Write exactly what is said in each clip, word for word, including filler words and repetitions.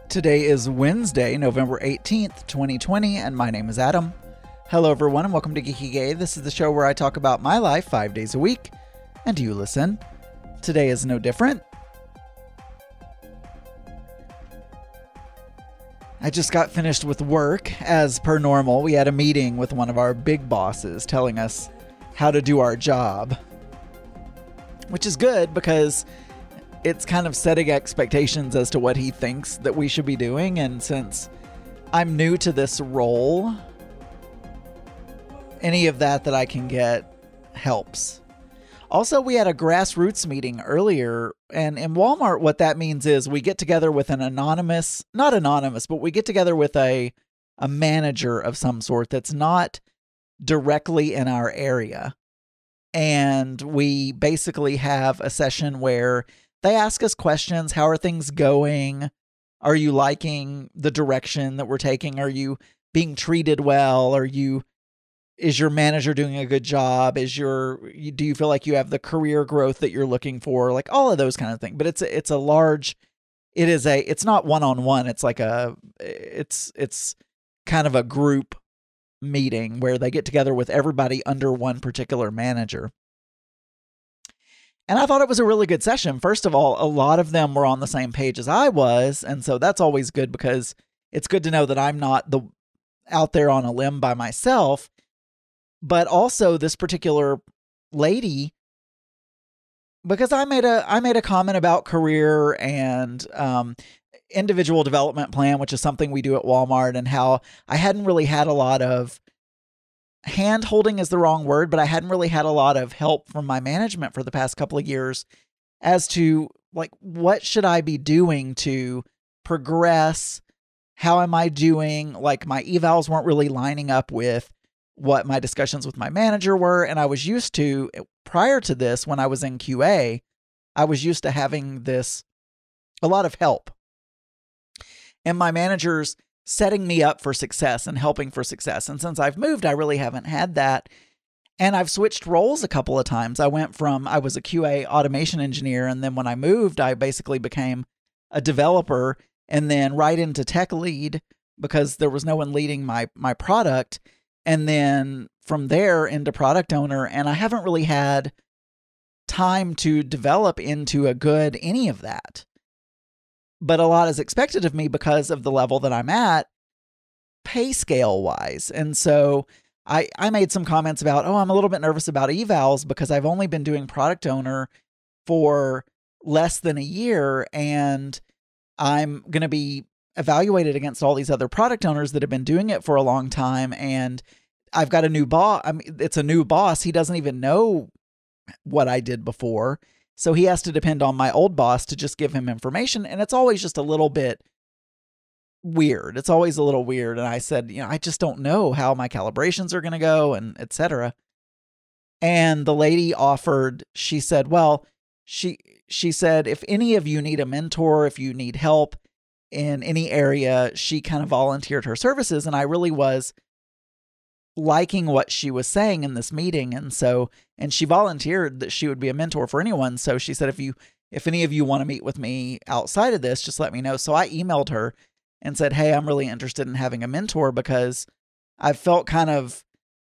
Today is Wednesday, November eighteenth, twenty twenty, and my name is Adam. Hello everyone and welcome to Geeky Gay. This is the show where I talk about my life five days a week, and you listen. Today is no different. I just got finished with work. As per normal, we had a meeting with one of our big bosses telling us how to do our job, which is good because it's kind of setting expectations as to what he thinks that we should be doing. And since I'm new to this role, any of that that I can get helps. Also, we had a grassroots meeting earlier, and in Walmart, what that means is we get together with an anonymous, not anonymous, but we get together with a, a manager of some sort that's not directly in our area. And we basically have a session where they ask us questions. How are things going? Are you liking the direction that we're taking? Are you being treated well? Are you, is your manager doing a good job? Is your, do you feel like you have the career growth that you're looking for? Like all of those kind of things. But it's, it's a large, it is a, it's not one-on-one. It's like a, it's, it's kind of a group meeting where they get together with everybody under one particular manager. And I thought it was a really good session. First of all, a lot of them were on the same page as I was. And so that's always good because it's good to know that I'm not the out there on a limb by myself. But also this particular lady, because I made a I made a comment about career and um, individual development plan, which is something we do at Walmart, and how I hadn't really had a lot of hand holding is the wrong word, but I hadn't really had a lot of help from my management for the past couple of years as to like, what should I be doing to progress? How am I doing? Like my evals weren't really lining up with what my discussions with my manager were. And I was used to, prior to this, when I was in Q A, I was used to having this, a lot of help. And my managers setting me up for success and helping for success. And since I've moved, I really haven't had that. And I've switched roles a couple of times. I went from, I was a Q A automation engineer. And then when I moved, I basically became a developer and then right into tech lead because there was no one leading my, my product. And then from there into product owner. And I haven't really had time to develop into a good, any of that. But a lot is expected of me because of the level that I'm at, pay scale wise. And so I, I made some comments about, oh, I'm a little bit nervous about evals because I've only been doing product owner for less than a year. And I'm going to be evaluated against all these other product owners that have been doing it for a long time. And I've got a new boss. I mean, it's a new boss. He doesn't even know what I did before. So he has to depend on my old boss to just give him information. And it's always just a little bit weird. It's always a little weird. And I said, you know, I just don't know how my calibrations are going to go and et cetera. And the lady offered, she said, well, she, she said, if any of you need a mentor, if you need help in any area, she kind of volunteered her services. And I really was liking what she was saying in this meeting. And so, and she volunteered that she would be a mentor for anyone. So she said, if you, if any of you want to meet with me outside of this, just let me know. So I emailed her and said, hey, I'm really interested in having a mentor because I felt kind of,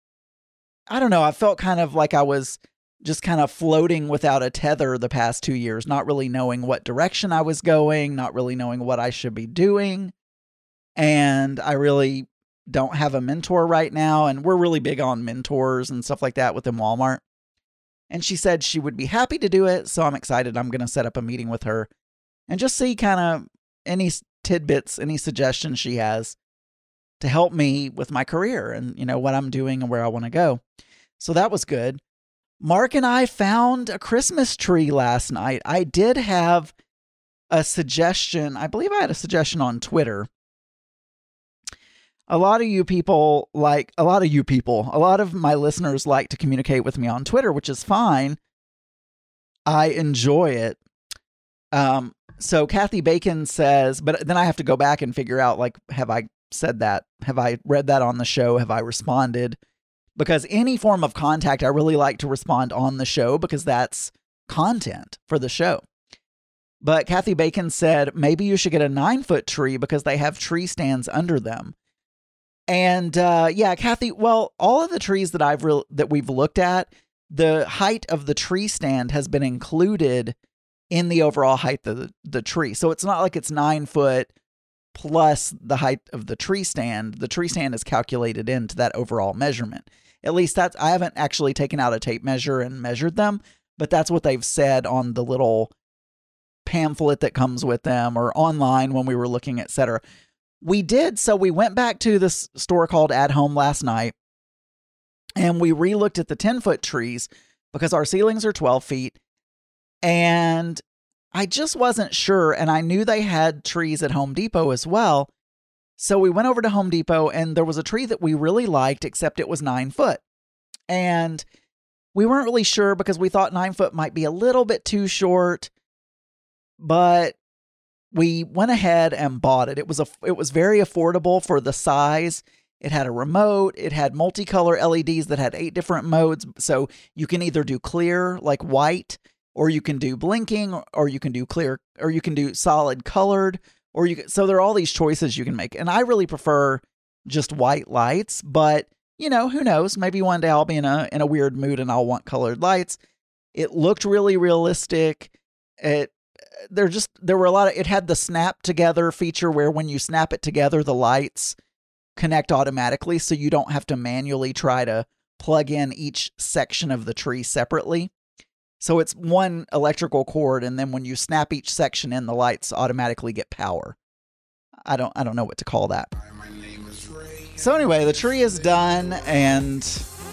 I don't know, I felt kind of like I was just kind of floating without a tether the past two years, not really knowing what direction I was going, not really knowing what I should be doing. And I really don't have a mentor right now. And we're really big on mentors and stuff like that within Walmart. And she said she would be happy to do it. So I'm excited. I'm going to set up a meeting with her and just see kind of any tidbits, any suggestions she has to help me with my career and, you know, what I'm doing and where I want to go. So that was good. Mark and I found a Christmas tree last night. I did have a suggestion. I believe I had a suggestion on Twitter. A lot of you people like, a lot of you people, a lot of my listeners like to communicate with me on Twitter, which is fine. I enjoy it. Um, so Kathy Bacon says, but then I have to go back and figure out, like, have I said that? Have I read that on the show? Have I responded? Because any form of contact, I really like to respond on the show because that's content for the show. But Kathy Bacon said, maybe you should get a nine foot tree because they have tree stands under them. And uh, yeah, Kathy, well, all of the trees that I've re- that we've looked at, the height of the tree stand has been included in the overall height of the, the tree. So it's not like it's nine foot plus the height of the tree stand. The tree stand is calculated into that overall measurement. At least that's, I haven't actually taken out a tape measure and measured them, but that's what they've said on the little pamphlet that comes with them or online when we were looking, et cetera. We did. So we went back to this store called At Home last night and we re-looked at the ten foot trees because our ceilings are twelve feet. And I just wasn't sure. And I knew they had trees at Home Depot as well. So we went over to Home Depot and there was a tree that we really liked, except it was nine foot. And we weren't really sure because we thought nine foot might be a little bit too short, but we went ahead and bought it. It was a, it was very affordable for the size. It had a remote. It had multicolor L E Ds that had eight different modes. So you can either do clear, like white, or you can do blinking, or you can do clear, or you can do solid colored, or you can, so there are all these choices you can make. And I really prefer just white lights, but you know, who knows? Maybe one day I'll be in a, in a weird mood and I'll want colored lights. It looked really realistic. It, there just, there were a lot of, it had the snap together feature where when you snap it together, the lights connect automatically. So you don't have to manually try to plug in each section of the tree separately. So it's one electrical cord. And then when you snap each section in, the lights automatically get power. I don't, I don't know what to call that. So anyway, the tree is done and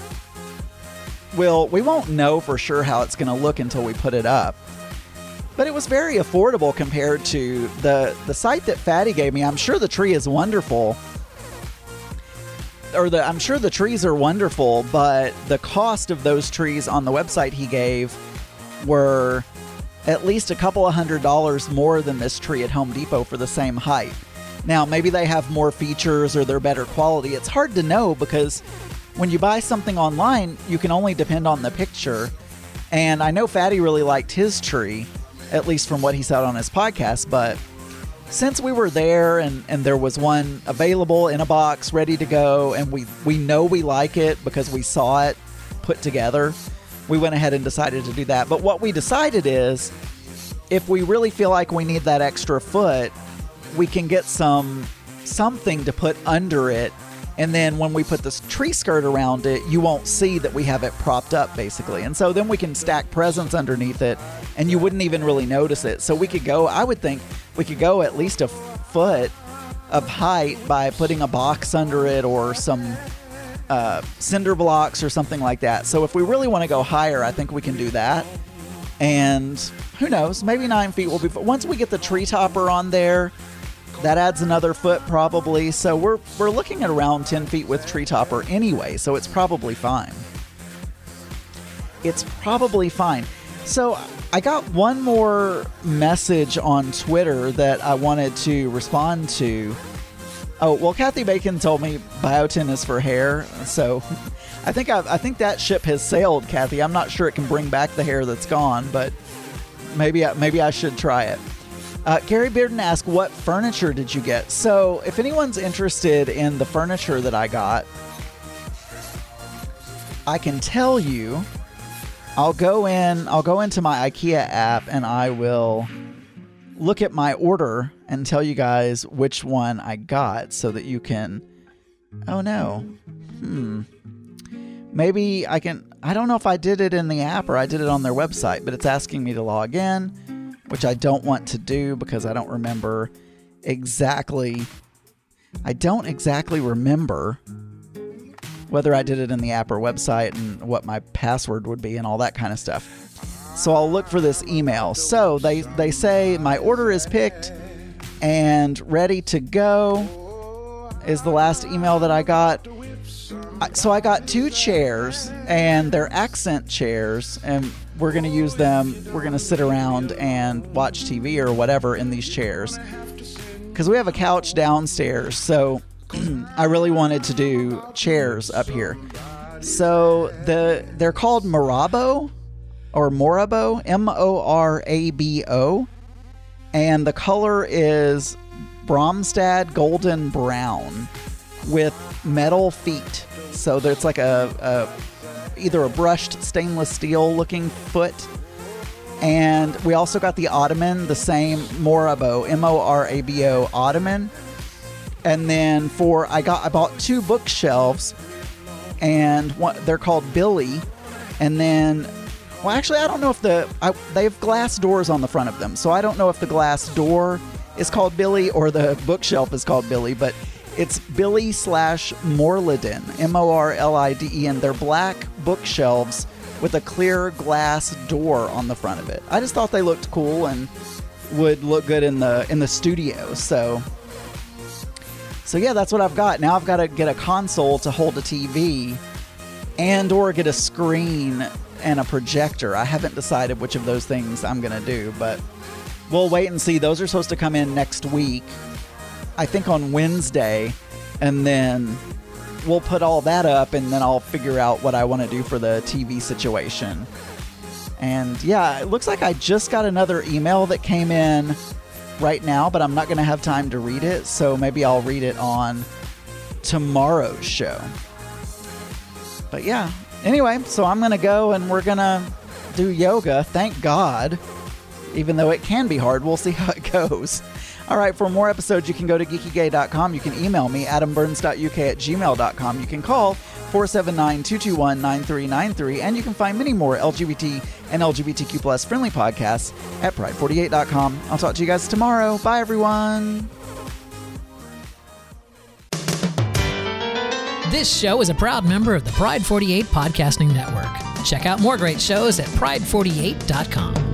we'll, we won't know for sure how it's going to look until we put it up. But it was very affordable compared to the, the site that Fatty gave me. I'm sure the tree is wonderful. Or the I'm sure the trees are wonderful, but the cost of those trees on the website he gave were at least a couple of hundred dollars more than this tree at Home Depot for the same height. Now, maybe they have more features or they're better quality. It's hard to know because when you buy something online, you can only depend on the picture. And I know Fatty really liked his tree, at least from what he said on his podcast. But since we were there and, and there was one available in a box ready to go, and we, we know we like it because we saw it put together, we went ahead and decided to do that. But what we decided is if we really feel like we need that extra foot, we can get some something to put under it. And then when we put this tree skirt around it, you won't see that we have it propped up, basically. And so then we can stack presents underneath it, and you wouldn't even really notice it. So we could go, I would think we could go at least a foot of height by putting a box under it or some uh, cinder blocks or something like that. So if we really want to go higher, I think we can do that. And who knows, maybe nine feet will be, once we get the tree topper on there, that adds another foot probably. So we're we're looking at around ten feet with tree topper anyway, so it's probably fine. It's probably fine. So I got one more message on Twitter that I wanted to respond to. Oh, well, Kathy Bacon told me biotin is for hair, so I think I've, I think that ship has sailed, Kathy. I'm not sure it can bring back the hair that's gone, but maybe I, maybe I should try it. Uh, Gary Bearden asked, what furniture did you get? So if anyone's interested in the furniture that I got, I can tell you, I'll go in, I'll go into my IKEA app and I will look at my order and tell you guys which one I got so that you can, oh no, hmm, maybe I can, I don't know if I did it in the app or I did it on their website, but it's asking me to log in, which I don't want to do because I don't remember exactly, I don't exactly remember whether I did it in the app or website and what my password would be and all that kind of stuff. So I'll look for this email. So they, they say my order is picked and ready to go is the last email that I got. So I got two chairs and they're accent chairs, and we're going to use them. We're going to sit around and watch T V or whatever in these chairs because we have a couch downstairs. So I really wanted to do chairs up here. So the they're called Morabo or Morabo, M O R A B O. and the color is Bromstad Golden Brown with metal feet. So there's like a, a either a brushed stainless steel looking foot. And we also got the ottoman, the same Morabo, M O R A B O ottoman. And then for I got I bought two bookshelves, and one, they're called Billy. And then, well, actually, I don't know if the I, they have glass doors on the front of them, so I don't know if the glass door is called Billy or the bookshelf is called Billy, but it's Billy slash Morliden, M O R L I D E N. They're black bookshelves with a clear glass door on the front of it. I just thought they looked cool and would look good in the in the studio. So, so yeah, that's what I've got. Now I've got to get a console to hold a T V and or get a screen and a projector. I haven't decided which of those things I'm going to do, but we'll wait and see. Those are supposed to come in next week, I think on Wednesday, and then we'll put all that up, and then I'll figure out what I want to do for the T V situation. And yeah, it looks like I just got another email that came in right now, but I'm not going to have time to read it, so maybe I'll read it on tomorrow's show. But yeah, anyway, so I'm going to go and we're going to do yoga, thank God. Even though it can be hard, we'll see how it goes. All right, for more episodes, you can go to geeky gay dot com. You can email me, adam burns dot u k at gmail dot com. You can call four seven nine, two two one, nine three nine three. And you can find many more L G B T and L G B T Q plus friendly podcasts at pride forty-eight dot com. I'll talk to you guys tomorrow. Bye, everyone. This show is a proud member of the Pride forty-eight Podcasting Network. Check out more great shows at pride forty-eight dot com.